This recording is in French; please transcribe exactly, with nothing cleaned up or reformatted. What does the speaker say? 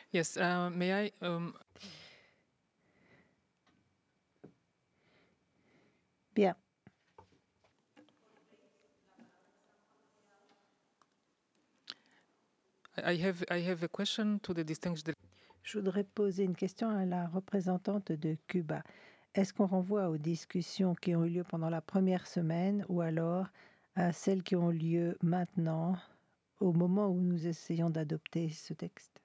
Yes, uh, may I um, Bien. I have I have a question to the distinguished. Je voudrais poser une question à la représentante de Cuba. Est-ce qu'on renvoie aux discussions qui ont eu lieu pendant la première semaine ou alors à celles qui ont lieu maintenant, au moment où nous essayons d'adopter ce texte?